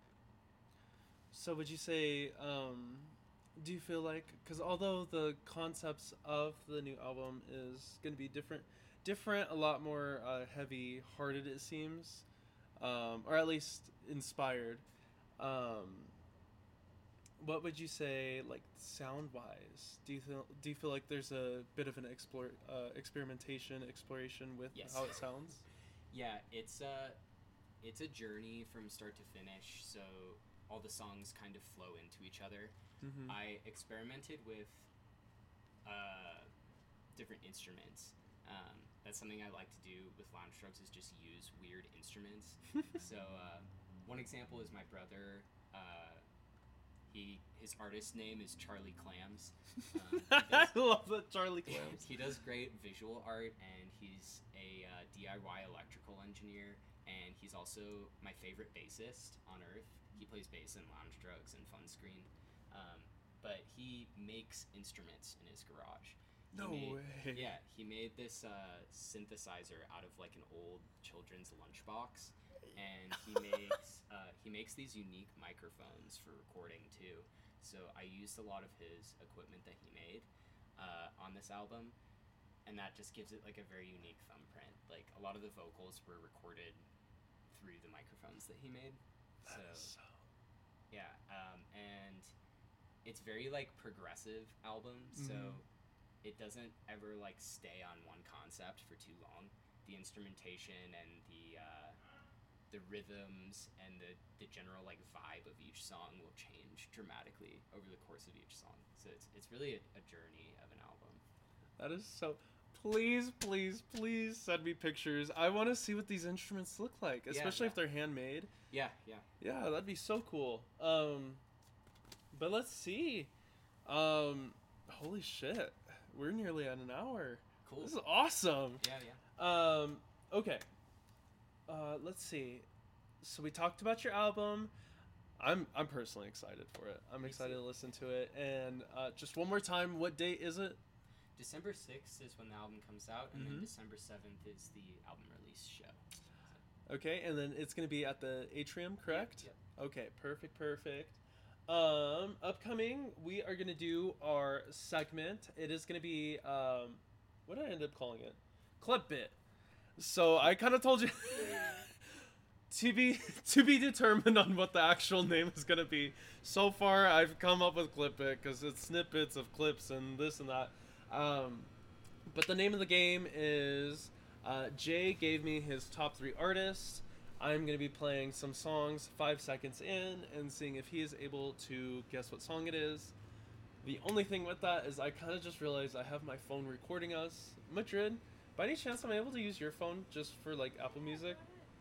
So would you say, um, do you feel like, because although the concepts of the new album is going to be different, different, a lot more uh, heavy-hearted it seems, um, or at least inspired, um, what would you say, like, sound-wise? Do you feel, do you feel like there's a bit of an explore, uh, experimentation, exploration with Yes. how it sounds? Yeah, it's a it's a journey from start to finish. So all the songs kind of flow into each other. Mm-hmm. I experimented with uh, different instruments. Um, that's something I like to do with Lounge Drugs is just use weird instruments. So uh, one example is my brother. Uh, he his artist name is Charlie Clams. Um, he I does- love that Charlie Clams. he does great visual art, and he's a uh, D I Y electrical engineer, and he's also my favorite bassist on earth. He plays bass in Lounge Drugs and Funscreen, um, but he makes instruments in his garage. He No made- way. Yeah, he made this uh, synthesizer out of like an old children's lunchbox, and he makes uh, he makes these unique microphones for recording too. So I used a lot of his equipment that he made uh, on this album, and that just gives it like a very unique thumbprint. Like a lot of the vocals were recorded through the microphones that he made. That So is so... yeah, um, and it's very like progressive album, so Mhm. it doesn't ever like stay on one concept for too long. The instrumentation and the uh, the rhythms and the, the general like vibe of each song will change dramatically over the course of each song. So it's it's really a, a journey of an album. That is so... Please, please, please send me pictures. I want to see what these instruments look like, especially yeah. if they're handmade. Yeah, yeah. Yeah, that'd be so cool. Um, but let's see. Um, holy shit. We're nearly at an hour. Cool. This is awesome. Yeah, yeah. Um, okay. Uh, let's see. So we talked about your album. I'm I'm personally excited for it. I'm Me excited too. to listen to it. And uh, just one more time, what date is it? December sixth is when the album comes out, and Mhm. then December seventh is the album release show. Okay, and then it's gonna be at the Atrium, correct? Yep. Okay, perfect, perfect. Um, upcoming, we are gonna do our segment. It is gonna be um, what did I end up calling it? Clip Bit. So I kind of told you to be to be determined on what the actual name is gonna be. So far, I've come up with Clip Bit because it's snippets of clips and this and that. Um, but the name of the game is uh, Jay gave me his top three artists. I'm going to be playing some songs five seconds in and seeing if he is able to guess what song it is. The only thing with that is I kind of just realized I have my phone recording us. Madrid, by any chance I'm able to use your phone just for like Apple Music?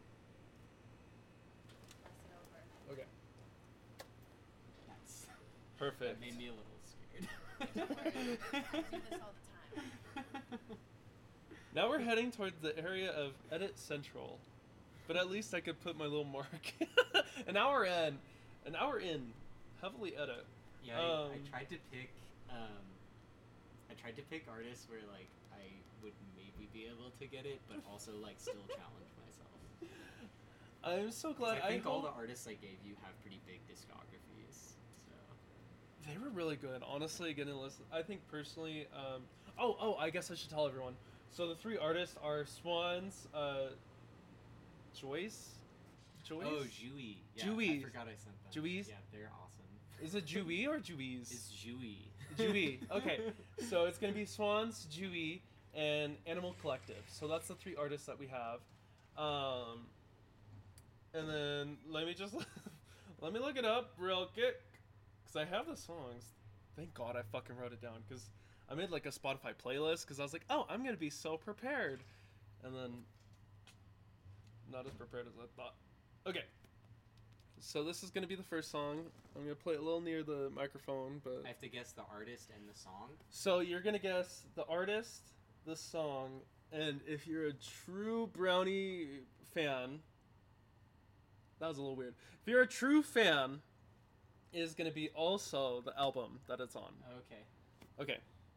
Okay. Nice. Perfect. That made me a little scared. Don't worry. I do this all the time. Now we're heading towards the area of Edit Central. But at least I could put my little mark. An hour in. An hour in. Heavily edit. Yeah, I, Um, I tried to pick. Um, I tried to pick artists where like I would maybe be able to get it, but also like still challenge myself. I'm so 'Cause glad I think all the hope- artists I gave you have pretty big discographies. So They were really good. Honestly, getting listen. I think personally. Um, oh, oh. I guess I should tell everyone. So the three artists are Swans, uh, Joyce, Joyce. oh, Jui. Yeah, Jui. I forgot I sent them. Juies? Yeah, they're awesome. Is it Jui or Juies? It's Jui. Jui. Okay, so it's gonna be Swans, Jui, and Animal Collective. So that's the three artists that we have. Um, and then let me just let me look it up real quick, cause I have the songs. Thank God I fucking wrote it down, cause I made like a Spotify playlist, cause I was like, oh, I'm gonna be so prepared, and then not as prepared as I thought. Okay. So this is gonna be the first song. I'm gonna play it a little near the microphone, but I have to guess the artist and the song. so you're gonna guess the artist, the song, and if you're a true Brownie fan, that was a little weird. If you're a true fan, it is gonna be also the album that it's on. Okay. Okay.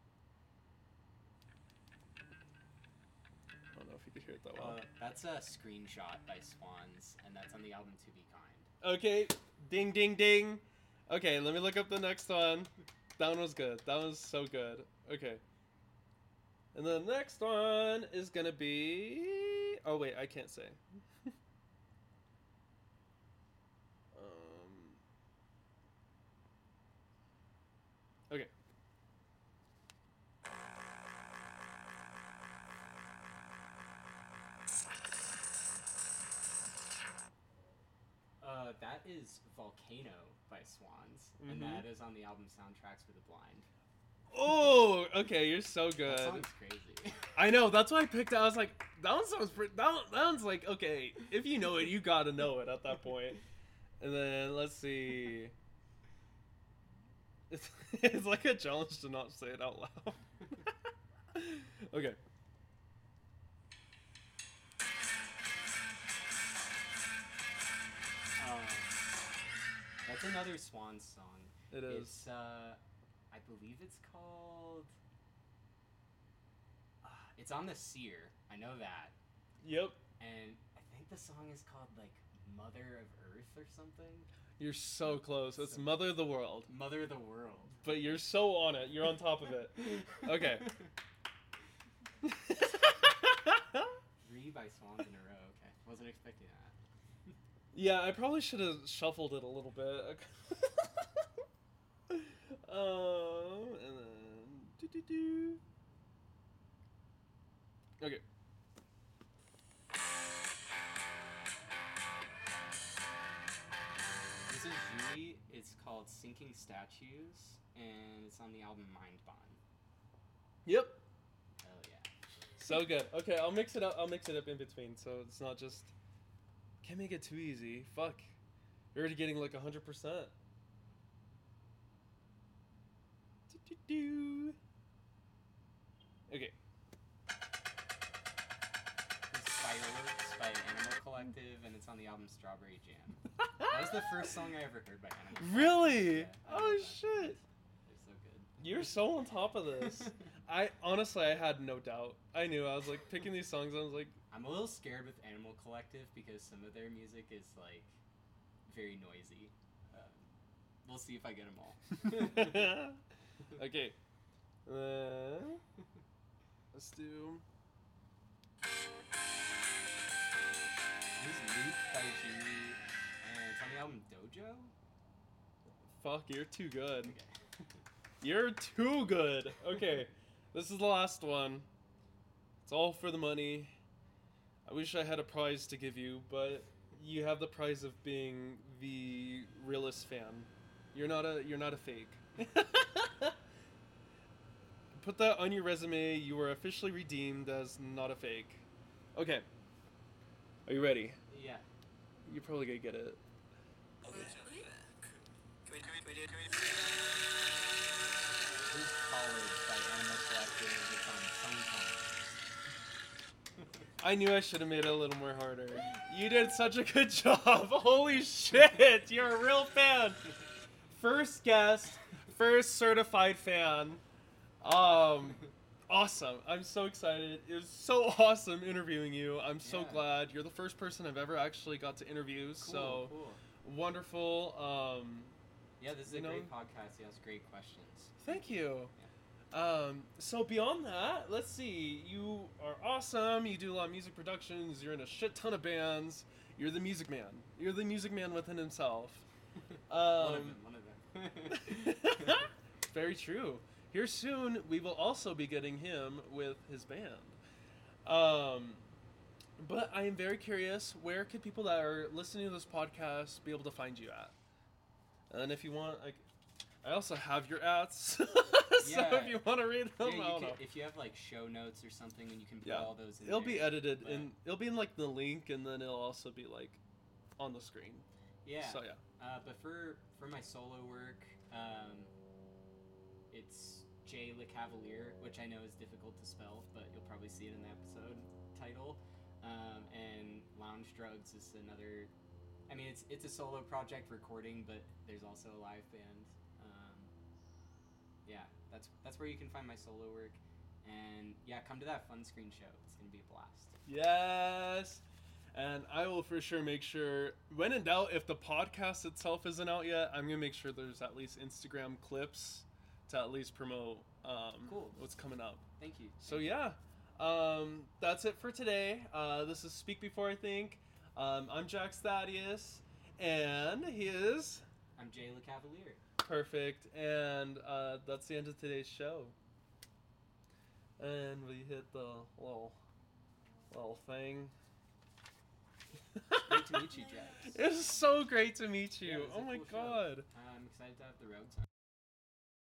I don't know if you could hear it that well. Uh, that's a screenshot by Swans, and that's on the album To Be Kind. Okay, ding, ding, ding. Okay, let me look up the next one. That one was good. That one was so good. Okay. And the next one is gonna be. Oh wait, I can't say. um. Okay. Uh, that is Volcano by Swans, and Mhm. that is on the album Soundtracks for the Blind. Oh, okay, you're so good. That song's crazy. I know. That's why I picked it. I was like, that one sounds pretty. That, one, that one's like, okay, if you know it, you gotta know it at that point. And then let's see. It's, it's like a challenge to not say it out loud. Okay. Um, that's another Swans song. It is. It's, uh, I believe it's called. Uh, it's on the Seer. I know that. Yep. And I think the song is called, like, Mother of Earth or something. You're so close. It's So- Mother of the World. Mother of the World. But you're so on it. You're on top of it. Okay. Three by Swans in a row. Okay. Wasn't expecting that. Yeah, I probably should have shuffled it a little bit. um, and then do do do. Okay. This is Jui. It's called Sinking Statues, and it's on the album Mind Bond. Yep. Hell yeah. So good. Okay, I'll mix it up. I'll mix it up in between, so it's not just. Can't make it too easy. Fuck. You're already getting like a hundred percent. Okay. This is Fireworks by Animal Collective, and it's on the album Strawberry Jam. That was the first song I ever heard by Animal Collective. Really? Yeah, I Oh love that. shit. They're so good. You're so on top of this. I honestly, I had no doubt. I knew. I was like picking these songs. I was like, I'm a little scared with Animal Collective because some of their music is like very noisy. Um, we'll see if I get them all. okay. Uh, let's do. This is Luke by Jimmy, and it's on the album Dojo. Fuck, you're too good. Okay. You're too good. Okay, this is the last one. It's all for the money. I wish I had a prize to give you, but you have the prize of being the realest fan. You're not a. You're not a fake. Put that on your resume. You were officially redeemed as not a fake. Okay. Are you ready? Yeah. You're probably gonna get it. Who's College by Animal Collective. It's on Songtime. I knew I should have made it a little more harder. You did such a good job. Holy shit. You're a real fan. First guest, first certified fan. Um, awesome. I'm so excited. It was so awesome interviewing you. I'm so Yeah. glad. You're the first person I've ever actually got to interview. Cool, so cool. wonderful. Um, Yeah, this is you a know- great podcast. He has great questions. Thank you. Um, so beyond that, let's see. You are awesome. You do a lot of music productions. You're in a shit ton of bands. You're the music man. You're the music man within himself. one of Um, them, one of them. Very true. Here soon, we will also be getting him with his band. Um, but I am very curious, where could people that are listening to this podcast be able to find you at? And if you want, like, I also have your ads. so Yeah. if you want to read them, Yeah, you I don't could- know. if you have like show notes or something, then you can put Yeah. all those in It'll there. be edited, but- and it'll be in like the link, and then it'll also be like on the screen. Yeah. So yeah. Uh, but for for my solo work, um, it's J Le Cavalier, which I know is difficult to spell, but you'll probably see it in the episode title. Um, and Lounge Drugs is another. I mean, it's it's a solo project recording, but there's also a live band. Um, yeah, that's that's where you can find my solo work. And yeah, come to that Fun Screen show. It's gonna be a blast. Yes. And I will for sure make sure, when in doubt, if the podcast itself isn't out yet, I'm gonna make sure there's at least Instagram clips to at least promote um, Cool. what's coming up. Thank you. So yeah, um, that's it for today. Uh, this is Speak Before I Think. Um, I'm Jax Thaddeus, and he is I'm J Le Cavalier. perfect. And uh, that's the end of today's show. And we hit the little little thing. Great to meet you, Jax. It was so great to meet you. Yeah, it was a oh my cool show. god. I'm excited to have the road time.